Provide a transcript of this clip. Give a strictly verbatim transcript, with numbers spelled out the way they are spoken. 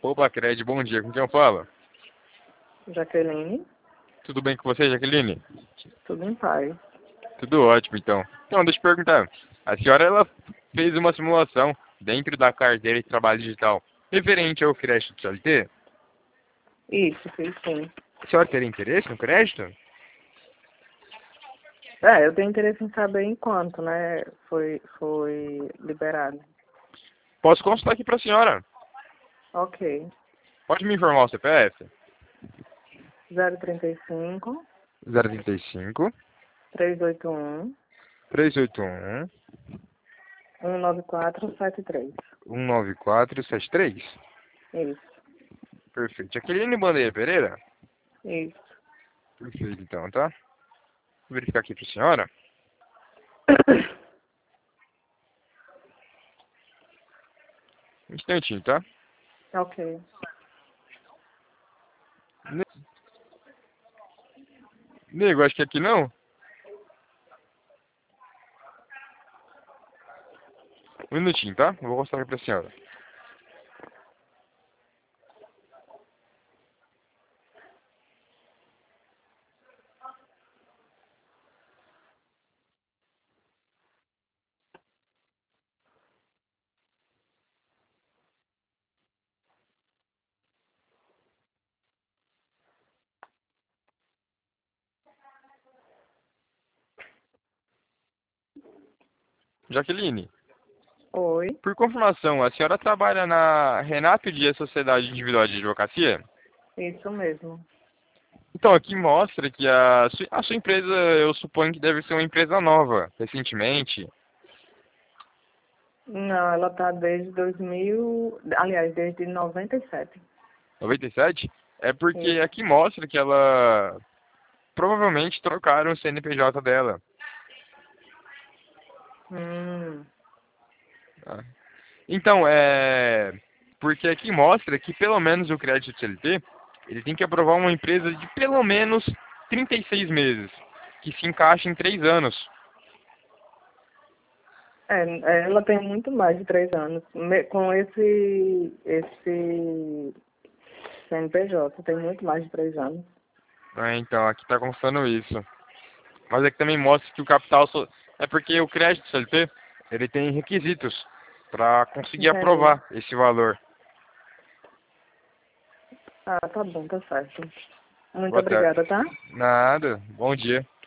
Opa, Cred, bom dia. Com quem eu falo? Jaqueline, Tudo bem com você, Jaqueline? tudo em paz. Tudo ótimo, então. Então, deixa eu perguntar. A senhora, ela fez uma simulação dentro da carteira de trabalho digital referente ao crédito C L T? Isso, fiz sim. A senhora teria interesse no crédito? É, eu tenho interesse em saber em quanto, né, foi, foi liberado. Posso consultar aqui para a senhora. Ok. Pode me informar o C P F? zero trinta e cinco, zero trinta e cinco, trezentos e oitenta e um, trezentos e oitenta e um, cento e noventa e quatro, setenta e três. cento e noventa e quatro, setenta e três. Isso, Perfeito. Jaqueline Bandeira Pereira? isso. Perfeito, então, tá? Vou verificar aqui para a senhora. Um instantinho, tá? Ok. Ne- Nego, acho que aqui não. Um minutinho, tá? Eu vou mostrar aqui pra senhora. Jaqueline, Oi, por confirmação, a senhora trabalha na Renato Dias Sociedade Individual de Advocacia? isso mesmo. Então, aqui mostra que a sua, a sua empresa, eu suponho que deve ser uma empresa nova, recentemente. Não, ela tá desde dois mil, aliás, desde noventa e sete. noventa e sete? É porque Isso. aqui mostra que ela provavelmente trocaram o C N P J dela. Hum, Tá? Então, é... Porque aqui mostra que pelo menos o crédito C L T, ele tem que aprovar uma empresa de pelo menos trinta e seis meses, que se encaixa em três anos. é, ela tem muito mais de três anos. Me- Com esse, esse C N P J, tem muito mais de três anos. É, então, aqui está constando isso. Mas aqui também mostra que o capital... so- É porque o crédito C L T, ele tem requisitos para conseguir Entendi. aprovar esse valor. Ah, tá bom, tá certo. Muito Boa tarde. obrigada, tá? Nada. Bom dia.